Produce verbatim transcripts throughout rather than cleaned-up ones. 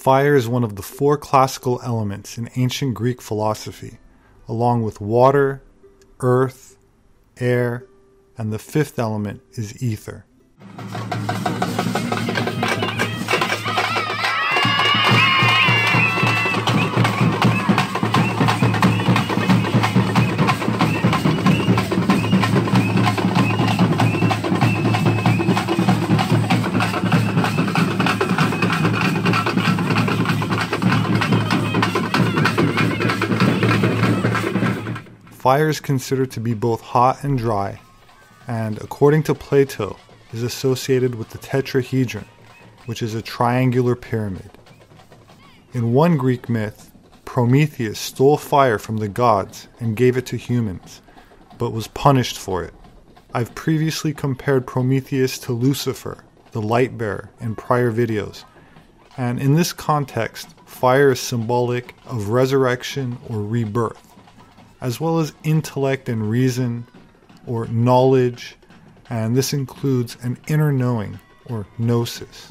Fire is one of the four classical elements in ancient Greek philosophy, along with water, earth, air, and the fifth element is ether. Fire is considered to be both hot and dry, and according to Plato, is associated with the tetrahedron, which is a triangular pyramid. In one Greek myth, Prometheus stole fire from the gods and gave it to humans, but was punished for it. I've previously compared Prometheus to Lucifer, the light bearer, in prior videos, and in this context, fire is symbolic of resurrection or rebirth, as well as intellect and reason, or knowledge, and this includes an inner knowing, or gnosis.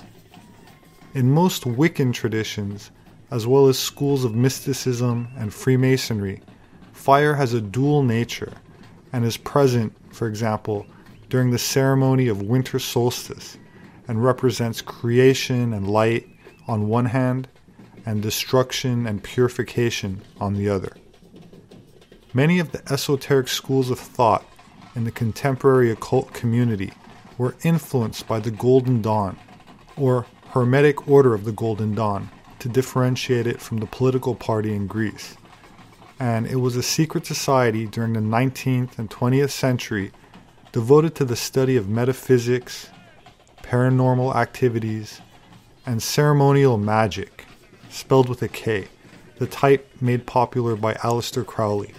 In most Wiccan traditions, as well as schools of mysticism and Freemasonry, fire has a dual nature, and is present, for example, during the ceremony of winter solstice, and represents creation and light on one hand, and destruction and purification on the other. Many of the esoteric schools of thought in the contemporary occult community were influenced by the Golden Dawn, or Hermetic Order of the Golden Dawn, to differentiate it from the political party in Greece. And it was a secret society during the nineteenth and twentieth century devoted to the study of metaphysics, paranormal activities, and ceremonial magic, spelled with a K, the type made popular by Aleister Crowley.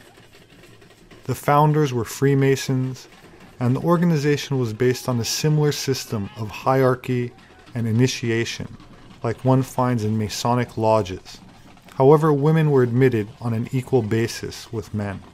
The founders were Freemasons, and the organization was based on a similar system of hierarchy and initiation, like one finds in Masonic lodges. However, women were admitted on an equal basis with men.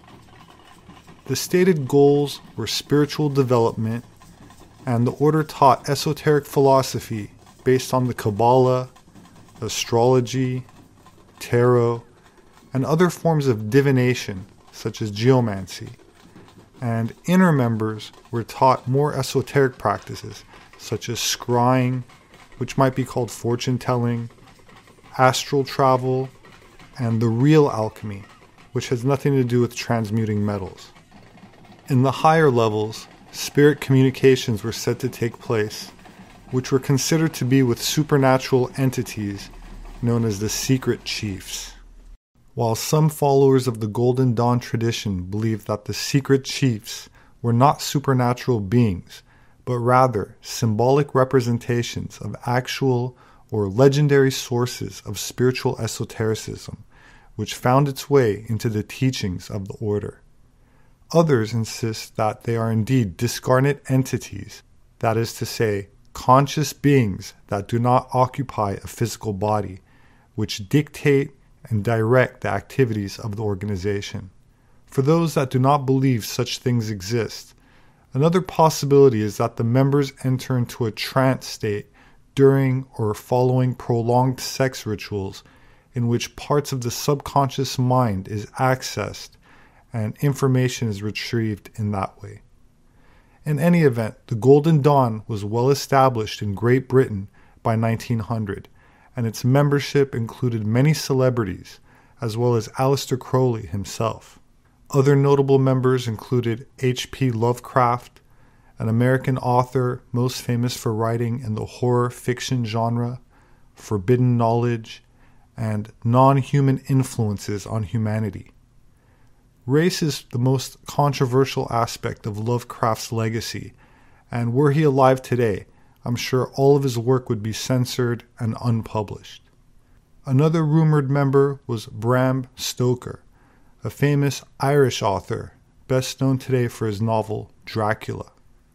The stated goals were spiritual development, and the order taught esoteric philosophy based on the Kabbalah, astrology, tarot, and other forms of divination, such as geomancy, and inner members were taught more esoteric practices such as scrying, which might be called fortune telling, astral travel, and the real alchemy, which has nothing to do with transmuting metals. In the higher levels, spirit communications were said to take place, which were considered to be with supernatural entities known as the secret chiefs. While some followers of the Golden Dawn tradition believe that the secret chiefs were not supernatural beings, but rather symbolic representations of actual or legendary sources of spiritual esotericism, which found its way into the teachings of the order. Others insist that they are indeed discarnate entities, that is to say, conscious beings that do not occupy a physical body, which dictate and direct the activities of the organization. For those that do not believe such things exist, another possibility is that the members enter into a trance state during or following prolonged sex rituals in which parts of the subconscious mind is accessed and information is retrieved in that way. In any event, the Golden Dawn was well established in Great Britain by nineteen hundred, and its membership included many celebrities, as well as Aleister Crowley himself. Other notable members included H P Lovecraft, an American author most famous for writing in the horror fiction genre, forbidden knowledge, and non-human influences on humanity. Race is the most controversial aspect of Lovecraft's legacy, and were he alive today, I'm sure all of his work would be censored and unpublished. Another rumored member was Bram Stoker, a famous Irish author, best known today for his novel Dracula.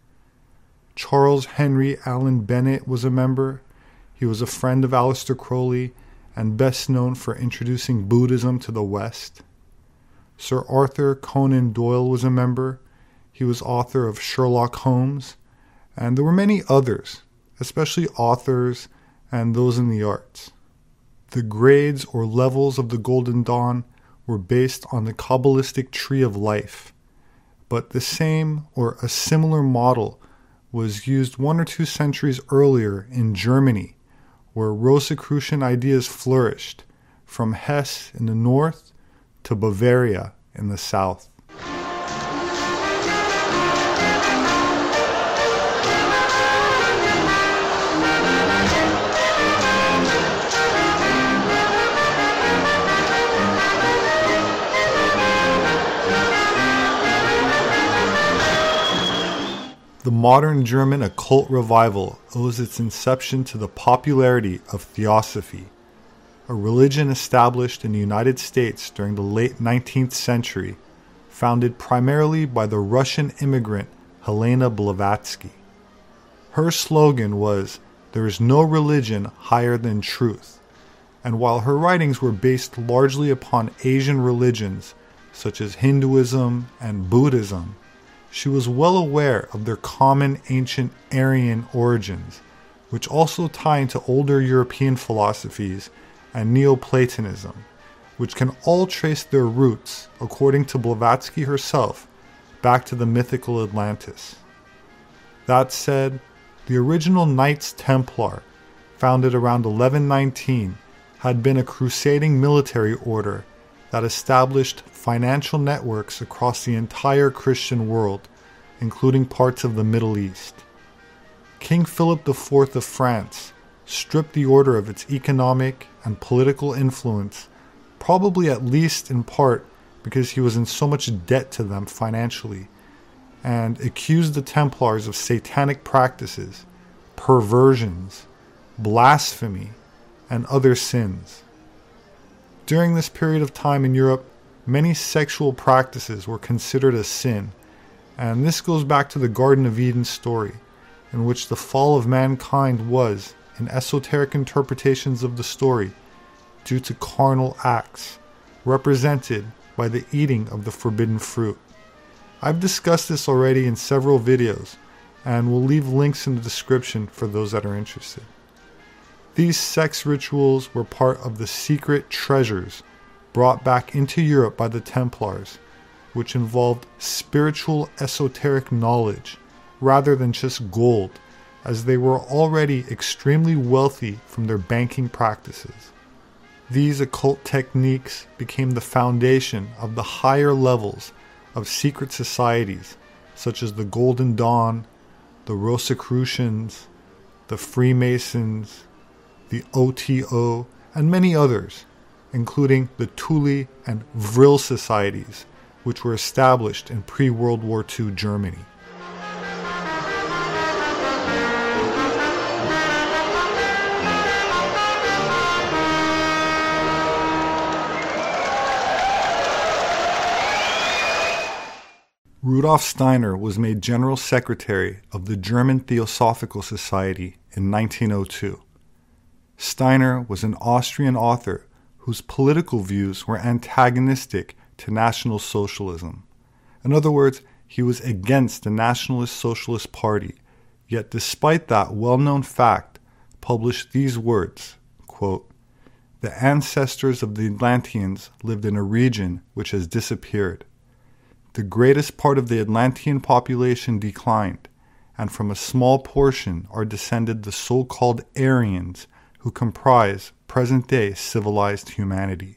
Charles Henry Allen Bennett was a member. He was a friend of Aleister Crowley and best known for introducing Buddhism to the West. Sir Arthur Conan Doyle was a member. He was author of Sherlock Holmes, and there were many others, especially authors and those in the arts. The grades or levels of the Golden Dawn were based on the Kabbalistic tree of life, but the same or a similar model was used one or two centuries earlier in Germany, where Rosicrucian ideas flourished, from Hesse in the north to Bavaria in the south. The modern German occult revival owes its inception to the popularity of Theosophy, a religion established in the United States during the late nineteenth century, founded primarily by the Russian immigrant Helena Blavatsky. Her slogan was, "There is no religion higher than truth," and while her writings were based largely upon Asian religions such as Hinduism and Buddhism, she was well aware of their common ancient Aryan origins, which also tie into older European philosophies and Neoplatonism, which can all trace their roots, according to Blavatsky herself, back to the mythical Atlantis. That said, the original Knights Templar, founded around eleven nineteen, had been a crusading military order that established financial networks across the entire Christian world, including parts of the Middle East. King Philip the Fourth of France stripped the order of its economic and political influence, probably at least in part because he was in so much debt to them financially, and accused the Templars of satanic practices, perversions, blasphemy, and other sins. During this period of time in Europe, many sexual practices were considered a sin, and this goes back to the Garden of Eden story, in which the fall of mankind was, in esoteric interpretations of the story, due to carnal acts, represented by the eating of the forbidden fruit. I've discussed this already in several videos, and will leave links in the description for those that are interested. These sex rituals were part of the secret treasures brought back into Europe by the Templars, which involved spiritual esoteric knowledge rather than just gold, as they were already extremely wealthy from their banking practices. These occult techniques became the foundation of the higher levels of secret societies such as the Golden Dawn, the Rosicrucians, the Freemasons, the O T O, and many others, including the Thule and Vril societies, which were established in pre-World War Two Germany. Rudolf Steiner was made General Secretary of the German Theosophical Society in nineteen oh two. Steiner was an Austrian author whose political views were antagonistic to National Socialism. In other words, he was against the Nationalist Socialist Party, yet despite that well-known fact, published these words, quote, "The ancestors of the Atlanteans lived in a region which has disappeared. The greatest part of the Atlantean population declined, and from a small portion are descended the so-called Aryans, who comprise present-day civilized humanity."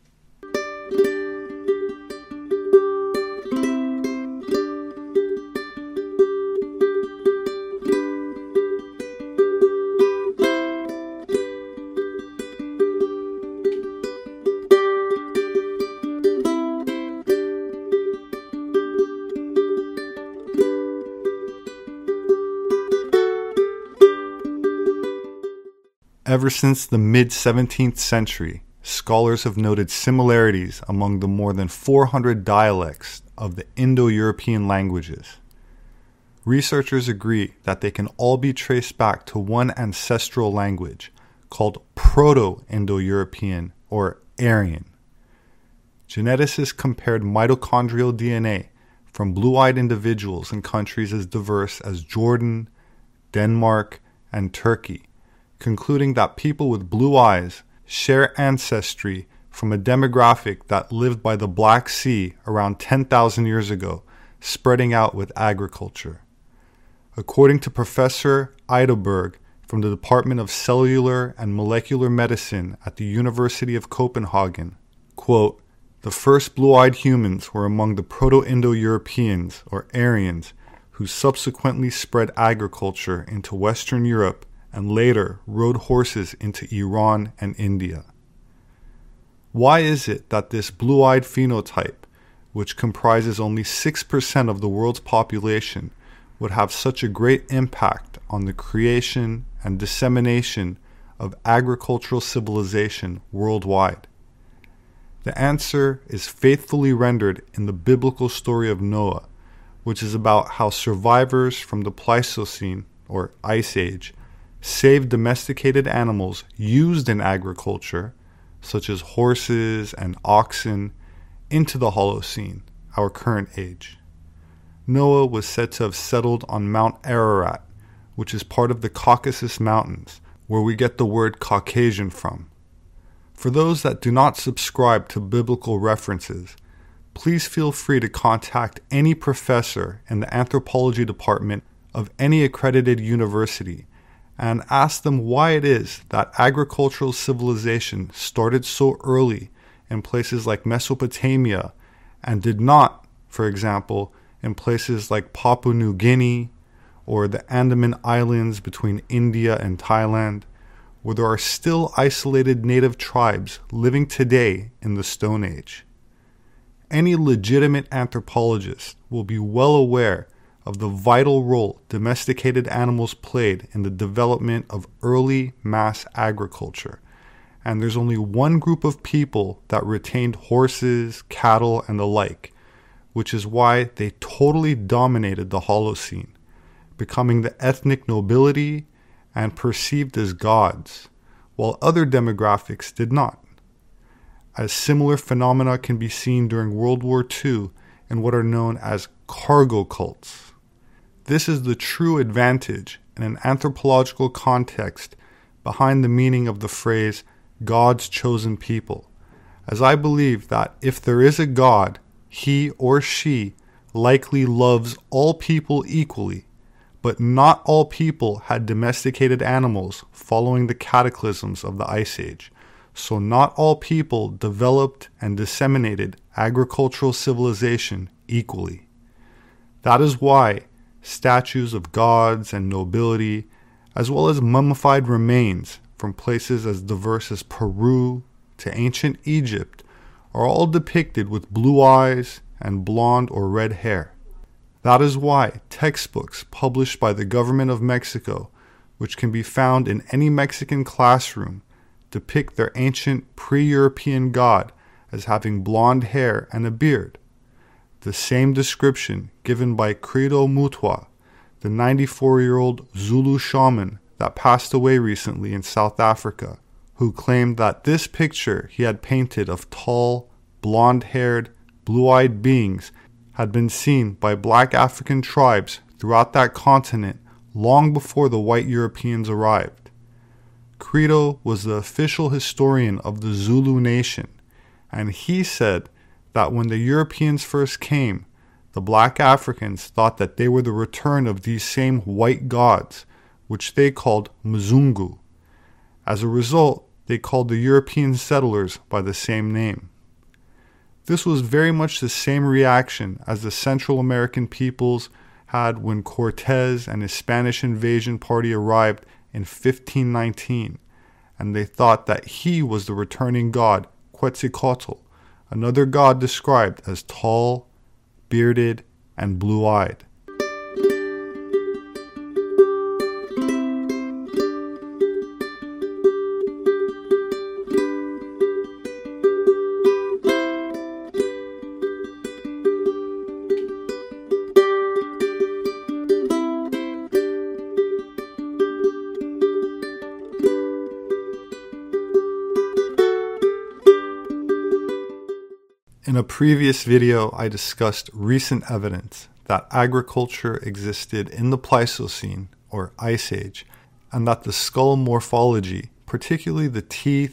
Ever since the mid-seventeenth century, scholars have noted similarities among the more than four hundred dialects of the Indo-European languages. Researchers agree that they can all be traced back to one ancestral language called Proto-Indo-European or Aryan. Geneticists compared mitochondrial D N A from blue-eyed individuals in countries as diverse as Jordan, Denmark, and Turkey, concluding that people with blue eyes share ancestry from a demographic that lived by the Black Sea around ten thousand years ago, spreading out with agriculture. According to Professor Eidelberg from the Department of Cellular and Molecular Medicine at the University of Copenhagen, quote, "The first blue-eyed humans were among the Proto-Indo-Europeans, or Aryans, who subsequently spread agriculture into Western Europe and later rode horses into Iran and India." Why is it that this blue-eyed phenotype, which comprises only six percent of the world's population, would have such a great impact on the creation and dissemination of agricultural civilization worldwide? The answer is faithfully rendered in the biblical story of Noah, which is about how survivors from the Pleistocene, or Ice Age, saved domesticated animals used in agriculture, such as horses and oxen, into the Holocene, our current age. Noah was said to have settled on Mount Ararat, which is part of the Caucasus Mountains, where we get the word Caucasian from. For those that do not subscribe to biblical references, please feel free to contact any professor in the anthropology department of any accredited university and ask them why it is that agricultural civilization started so early in places like Mesopotamia and did not, for example, in places like Papua New Guinea or the Andaman Islands between India and Thailand, where there are still isolated native tribes living today in the Stone Age. Any legitimate anthropologist will be well aware of the vital role domesticated animals played in the development of early mass agriculture, and there's only one group of people that retained horses, cattle, and the like, which is why they totally dominated the Holocene, becoming the ethnic nobility and perceived as gods, while other demographics did not. As similar phenomena can be seen during World War Two in what are known as cargo cults. This is the true advantage in an anthropological context behind the meaning of the phrase God's chosen people, as I believe that if there is a God, he or she likely loves all people equally, but not all people had domesticated animals following the cataclysms of the Ice Age, so not all people developed and disseminated agricultural civilization equally. That is why statues of gods and nobility, as well as mummified remains from places as diverse as Peru to ancient Egypt, are all depicted with blue eyes and blonde or red hair. That is why textbooks published by the government of Mexico, which can be found in any Mexican classroom, depict their ancient pre-European god as having blonde hair and a beard. The same description given by Credo Mutwa, the ninety-four-year-old Zulu shaman that passed away recently in South Africa, who claimed that this picture he had painted of tall, blonde-haired, blue-eyed beings had been seen by black African tribes throughout that continent long before the white Europeans arrived. Credo was the official historian of the Zulu nation, and he said that when the Europeans first came, the black Africans thought that they were the return of these same white gods, which they called Mzungu. As a result, they called the European settlers by the same name. This was very much the same reaction as the Central American peoples had when Cortez and his Spanish invasion party arrived in fifteen nineteen, and they thought that he was the returning god Quetzalcoatl, another god described as tall, bearded, and blue-eyed. In a previous video, I discussed recent evidence that agriculture existed in the Pleistocene, or Ice Age, and that the skull morphology, particularly the teeth,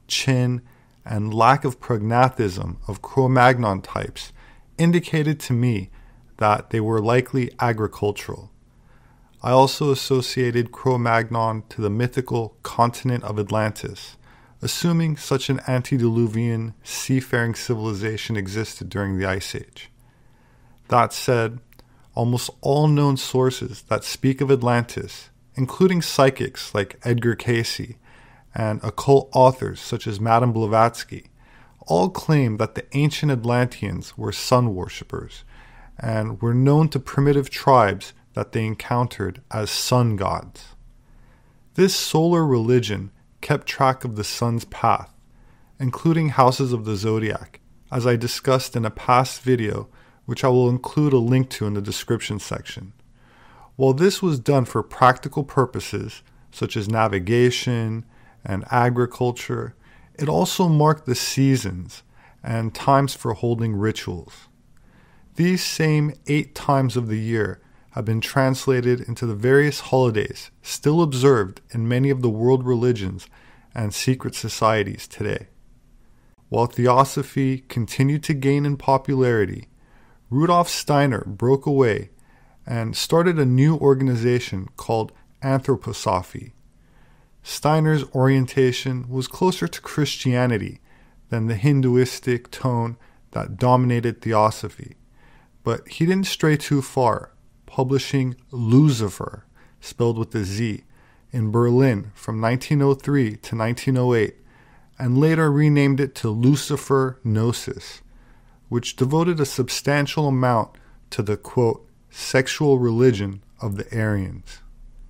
chin, and lack of prognathism of Cro-Magnon types indicated to me that they were likely agricultural. I also associated Cro-Magnon to the mythical continent of Atlantis, assuming such an antediluvian seafaring civilization existed during the Ice Age. That said, almost all known sources that speak of Atlantis, including psychics like Edgar Cayce and occult authors such as Madame Blavatsky, all claim that the ancient Atlanteans were sun worshippers and were known to primitive tribes that they encountered as sun gods. This solar religion kept track of the sun's path, including houses of the zodiac, as I discussed in a past video, which I will include a link to in the description section. While this was done for practical purposes, such as navigation and agriculture, it also marked the seasons and times for holding rituals. These same eight times of the year have been translated into the various holidays still observed in many of the world religions and secret societies today. While Theosophy continued to gain in popularity, Rudolf Steiner broke away and started a new organization called Anthroposophy. Steiner's orientation was closer to Christianity than the Hinduistic tone that dominated Theosophy, but he didn't stray too far, publishing Lucifer, spelled with a Z, in Berlin from nineteen oh three to nineteen oh eight, and later renamed it to Lucifer Gnosis, which devoted a substantial amount to the, quote, sexual religion of the Aryans.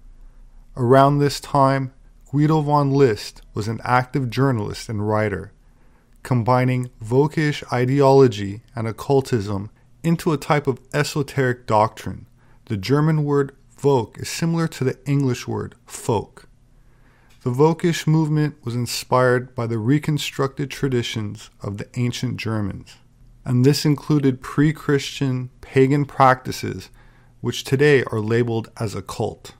Around this time, Guido von List was an active journalist and writer, combining Völkisch ideology and occultism into a type of esoteric doctrine. The German word Volk is similar to the English word folk. The Völkisch movement was inspired by the reconstructed traditions of the ancient Germans, and this included pre-Christian pagan practices which today are labeled as occult.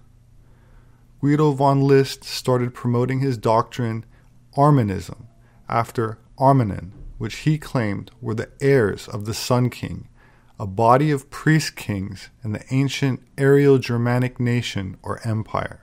Guido von List started promoting his doctrine Armanism after Armanen, which he claimed were the heirs of the Sun King, a body of priest kings in the ancient Aryo-Germanic nation or empire.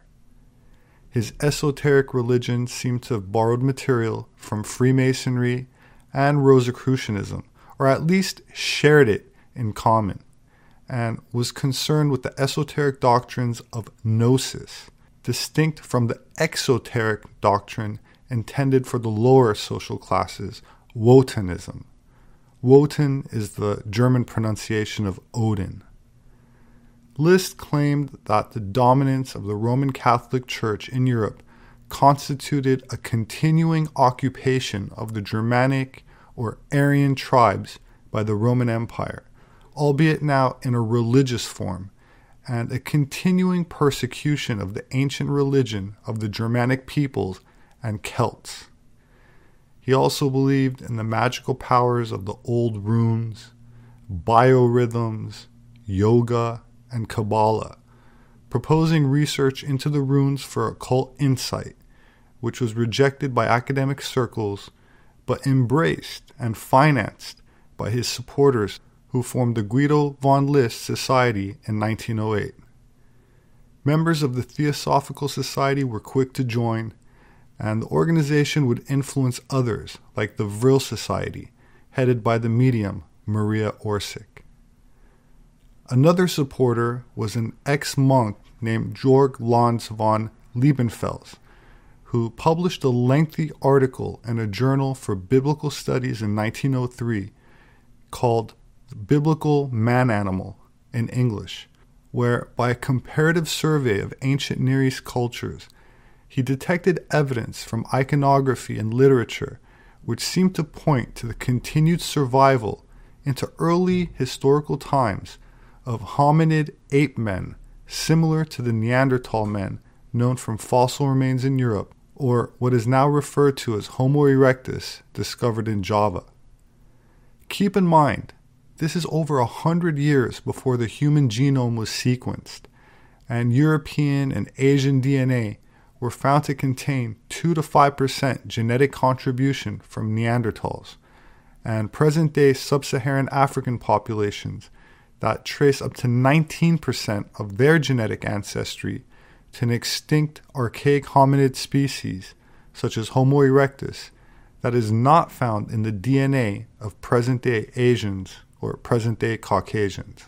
His esoteric religion seemed to have borrowed material from Freemasonry and Rosicrucianism, or at least shared it in common, and was concerned with the esoteric doctrines of Gnosis, distinct from the exoteric doctrine intended for the lower social classes, Wotanism. Wotan is the German pronunciation of Odin. List claimed that the dominance of the Roman Catholic Church in Europe constituted a continuing occupation of the Germanic or Aryan tribes by the Roman Empire, albeit now in a religious form, and a continuing persecution of the ancient religion of the Germanic peoples and Celts. He also believed in the magical powers of the old runes, biorhythms, yoga, and Kabbalah, proposing research into the runes for occult insight, which was rejected by academic circles, but embraced and financed by his supporters who formed the Guido von List Society in nineteen oh eight. Members of the Theosophical Society were quick to join, and the organization would influence others like the Vril Society, headed by the medium Maria Orsic. Another supporter was an ex-monk named Georg Lanz von Liebenfels, who published a lengthy article in a journal for biblical studies in nineteen oh three called The Biblical Man-Animal in English, where by a comparative survey of ancient Near East cultures, he detected evidence from iconography and literature which seemed to point to the continued survival into early historical times of hominid ape men similar to the Neanderthal men known from fossil remains in Europe, or what is now referred to as Homo erectus discovered in Java. Keep in mind, this is over a hundred years before the human genome was sequenced, and European and Asian D N A were found to contain two to five percent genetic contribution from Neanderthals, and present-day sub-Saharan African populations that trace up to nineteen percent of their genetic ancestry to an extinct archaic hominid species such as Homo erectus that is not found in the D N A of present-day Asians or present-day Caucasians.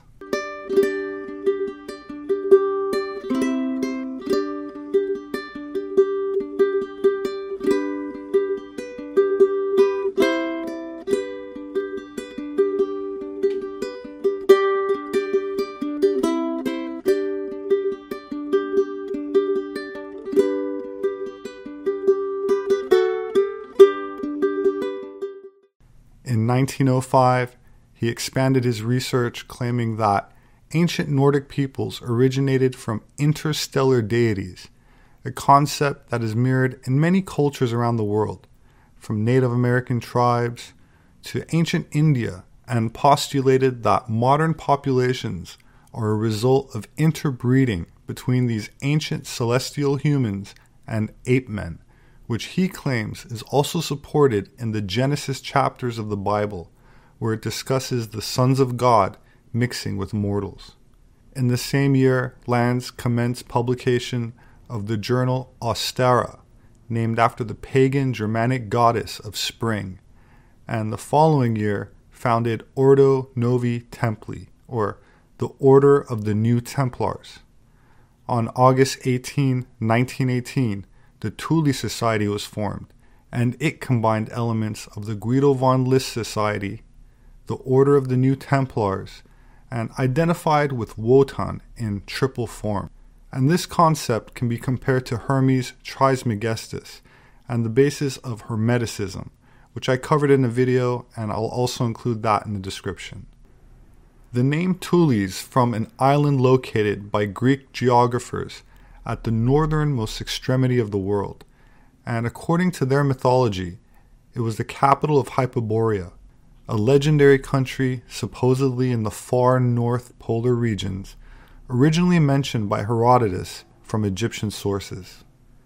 In nineteen oh five, he expanded his research, claiming that ancient Nordic peoples originated from interstellar deities, a concept that is mirrored in many cultures around the world, from Native American tribes to ancient India, and postulated that modern populations are a result of interbreeding between these ancient celestial humans and ape men, which he claims is also supported in the Genesis chapters of the Bible, where it discusses the sons of God mixing with mortals. In the same year, Lanz commenced publication of the journal Ostara, named after the pagan Germanic goddess of spring, and the following year founded Ordo Novi Templi, or the Order of the New Templars. On August eighteenth, nineteen eighteen, the Thule Society was formed, and it combined elements of the Guido von List Society, the Order of the New Templars, and identified with Wotan in triple form. And this concept can be compared to Hermes Trismegistus and the basis of Hermeticism, which I covered in a video, and I'll also include that in the description. The name Thule is from an island located by Greek geographers at the northernmost extremity of the world, and according to their mythology, it was the capital of Hyperborea, a legendary country supposedly in the far north polar regions, originally mentioned by Herodotus from Egyptian sources.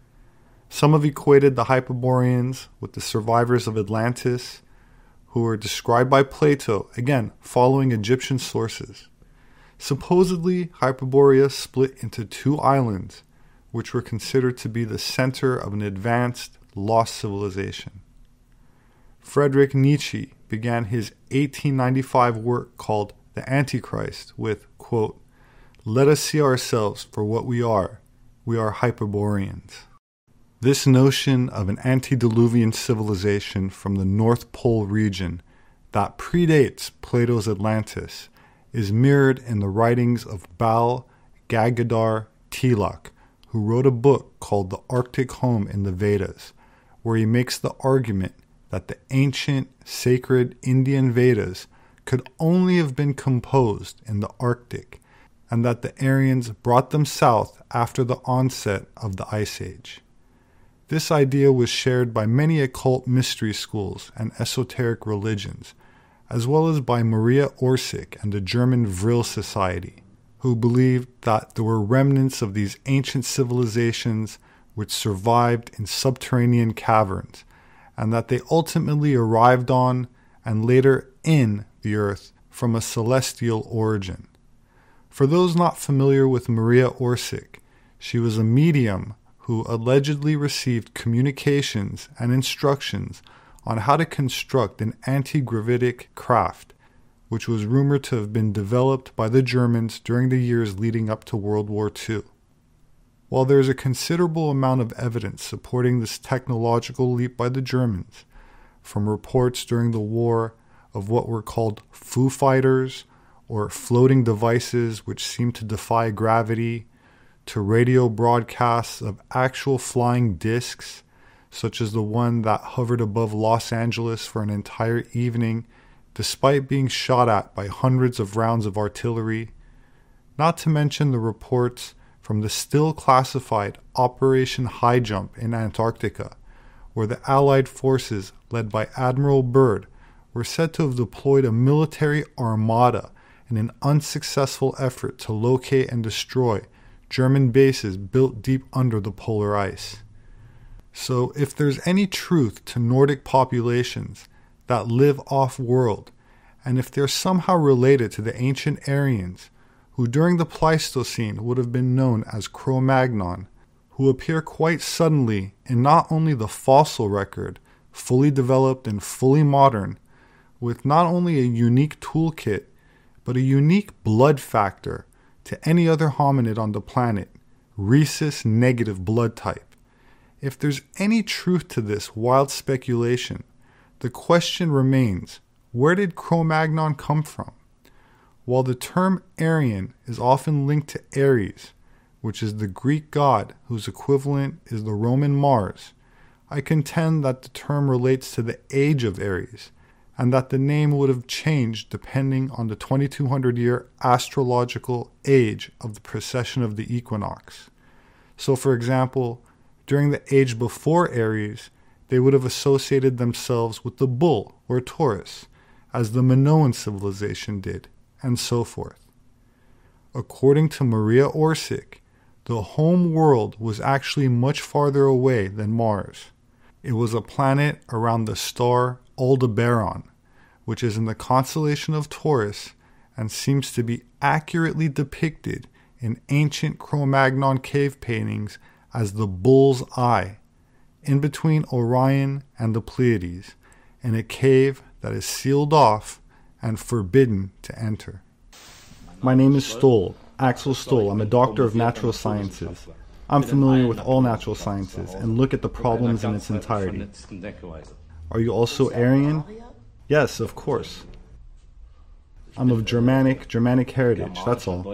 Some have equated the Hyperboreans with the survivors of Atlantis, who were described by Plato, again following Egyptian sources. Supposedly, Hyperborea split into two islands, which were considered to be the center of an advanced, lost civilization. Friedrich Nietzsche began his eighteen ninety-five work called The Antichrist with, quote, "Let us see ourselves for what we are. We are Hyperboreans." This notion of an antediluvian civilization from the North Pole region that predates Plato's Atlantis is mirrored in the writings of Bal Gangadhar Tilak, who wrote a book called The Arctic Home in the Vedas, where he makes the argument that the ancient, sacred Indian Vedas could only have been composed in the Arctic, and that the Aryans brought them south after the onset of the Ice Age. This idea was shared by many occult mystery schools and esoteric religions, as well as by Maria Orsic and the German Vril Society, who believed that there were remnants of these ancient civilizations which survived in subterranean caverns, and that they ultimately arrived on and later in the earth from a celestial origin. For those not familiar with Maria Orsic, she was a medium who allegedly received communications and instructions on how to construct an anti-gravitic craft, which was rumored to have been developed by the Germans during the years leading up to World War Two. While there is a considerable amount of evidence supporting this technological leap by the Germans, from reports during the war of what were called Foo Fighters, or floating devices which seemed to defy gravity, to radio broadcasts of actual flying discs, such as the one that hovered above Los Angeles for an entire evening, despite being shot at by hundreds of rounds of artillery, not to mention the reports from the still classified Operation High Jump in Antarctica, where the Allied forces led by Admiral Byrd were said to have deployed a military armada in an unsuccessful effort to locate and destroy German bases built deep under the polar ice. So if there's any truth to Nordic populations that live off-world, and if they're somehow related to the ancient Aryans, who during the Pleistocene would have been known as Cro-Magnon, who appear quite suddenly in not only the fossil record, fully developed and fully modern, with not only a unique toolkit, but a unique blood factor to any other hominid on the planet, rhesus negative blood type. If there's any truth to this wild speculation, the question remains, where did Cro-Magnon come from? While the term Aryan is often linked to Ares, which is the Greek god whose equivalent is the Roman Mars, I contend that the term relates to the age of Ares, and that the name would have changed depending on the twenty-two hundred year astrological age of the precession of the equinox. So for example, during the age before Aries, they would have associated themselves with the bull or Taurus, as the Minoan civilization did, and so forth. According to Maria Orsic, the home world was actually much farther away than Mars. It was a planet around the star Aldebaran, which is in the constellation of Taurus and seems to be accurately depicted in ancient Cro-Magnon cave paintings as the bull's eye, in between Orion and the Pleiades, in a cave that is sealed off and forbidden to enter. My name is Stoll, Axel Stoll. I'm a doctor of natural sciences. I'm familiar with all natural sciences and look at the problems in its entirety. Are you also Aryan? Yes, of course. I'm of Germanic, Germanic heritage, that's all.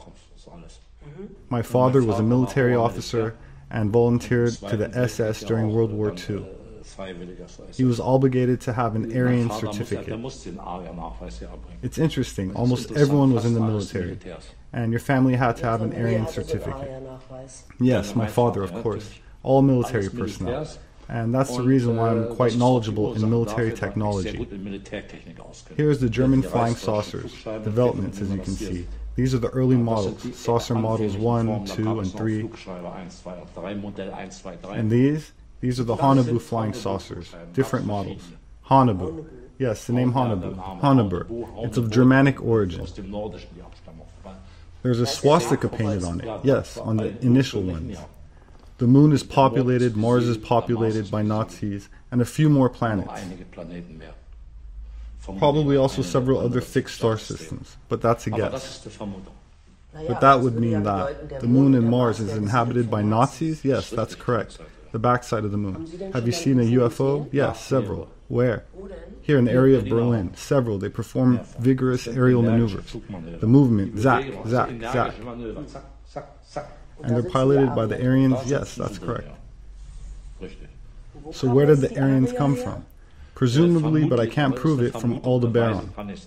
My father was a military officer and volunteered to the S S during World War Two. He was obligated to have an Aryan certificate. It's interesting, almost everyone was in the military, and your family had to have an Aryan certificate. Yes, my father, of course, all military personnel, and that's the reason why I'm quite knowledgeable in military technology. Here's the German flying saucers, developments as you can see. These are the early models, saucer models one, two, and three. And these? These are the Haunebu flying saucers, different models. Haunebu. Yes, the name Haunebu. Haunebu. It's of Germanic origin. There's a swastika painted on it. Yes, on the initial ones. The moon is populated, Mars is populated by Nazis, and a few more planets. Probably also several other fixed star systems, but that's a guess. But that would mean that the moon and Mars is inhabited by Nazis? Yes, that's correct. The backside of the moon. Have you seen a U F O? Yes, several. Where? Here in the area of Berlin. Several. They perform vigorous aerial maneuvers. The movement, zack, zack, zack. And they're piloted by the Aryans? Yes, that's correct. So where did the Aryans come from? Presumably, but I can't prove it, from Aldebaran.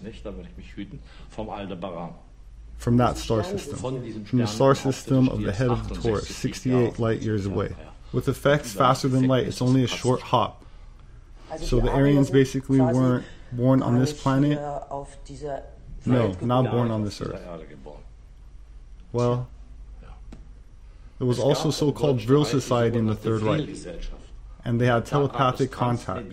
From that star system. From the star system of the head of the Taurus, sixty-eight light years away. With effects faster than light, it's only a short hop. So the Aryans basically weren't born on this planet? No, not born on this earth. Well, there was also so-called Vril Society in the Third Reich, and they had telepathic contacts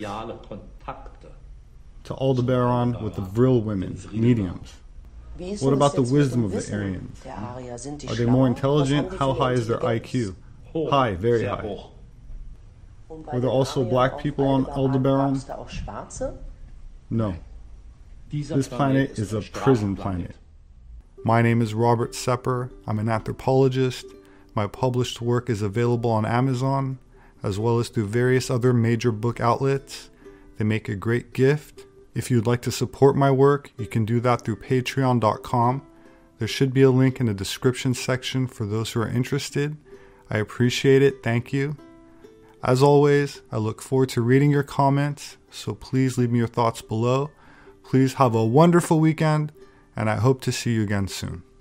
to Aldebaran with the Vril women, mediums. What about the wisdom of the Aryans? Are they more intelligent? How high is their I Q? High, very high. Were there also black people on Aldebaran? No. This planet is a prison planet. My name is Robert Sepper. I'm an anthropologist. My published work is available on Amazon, as well as through various other major book outlets. They make a great gift. If you'd like to support my work, you can do that through patreon dot com. There should be a link in the description section for those who are interested. I appreciate it. Thank you. As always, I look forward to reading your comments, so please leave me your thoughts below. Please have a wonderful weekend, and I hope to see you again soon.